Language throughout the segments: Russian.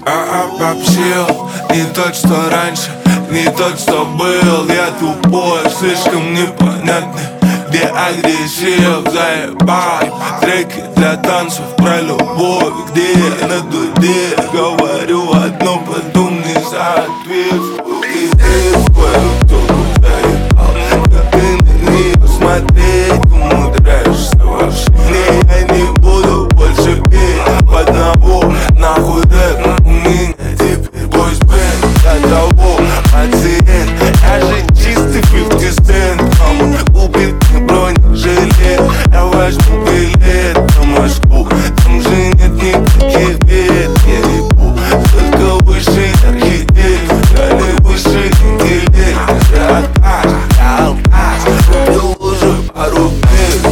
Обобщил, не тот, что раньше, не тот, что был. Я тупой, слишком непонятный, где агрессив. Заебал треки для танцев про любовь, где я на дуде говорю одно, потом не соответствую. И ты кое-кто заебал, как ты на нее смотреть, умудряешься вообще. Я не буду больше петь об одного, нахуй рэп. У меня теперь бойсбенд, для того пациент. Я же чистый 50 Cent, мама купит мне бронежилет. Я возьму билет на Москву, там же нет никаких бед. Я ебу, только высший архитект, дали высший интеллект. Я алкаш, купил уже пару пек.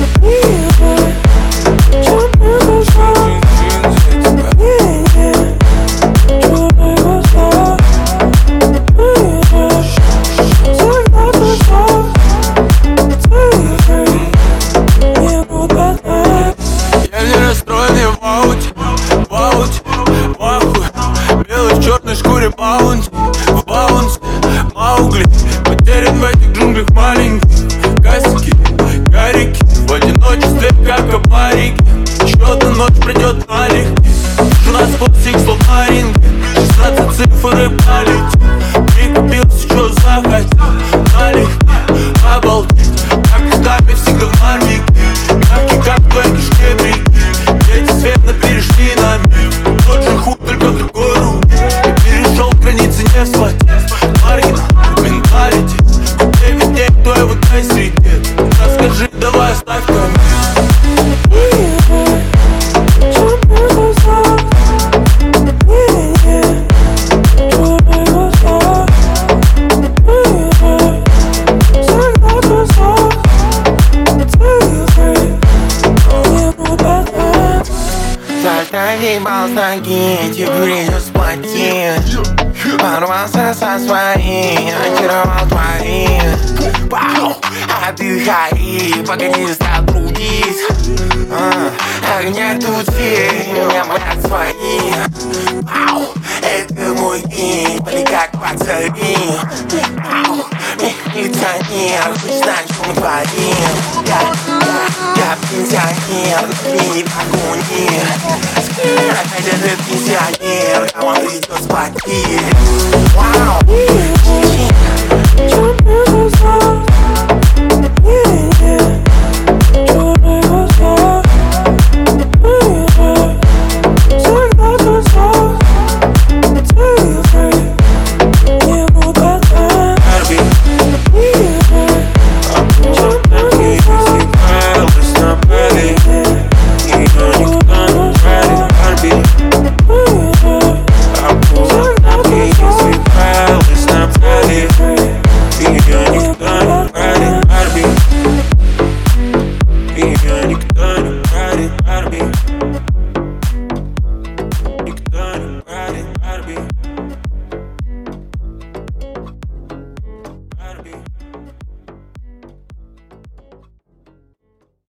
Баунти, в баунсе, Маугли потерян в этих джунглях маленьких. Касики, карики, в одиночестве как копарики. Еще одна ночь придет налегке. У нас пластик словно ринги, 16 цифр и палить. Прикупился, что захотел, налегке, обалдеть. Как исками всегда в мармике, мягкий как твои кишки брики. Дети светно перешли на мир, тот же хуй, только в другой руке. Границы не схватить, маргинал, менталити. Где везде, кто я в этой среде? Расскажи, давай оставь ко мне. Заебал с ноги, теперь идет плотин. Порвался со своим, очаровал твоим. Вау, отдыхай, погоди, затрудись. Огня тут все, меня брат свои. Вау, это мой день, пали как пацаны. Вау, милиционер, хоть знаешь, что мы творим. Я пенсионер, ты не погони. Опять этот пенсионер, кому придется платить. Вау,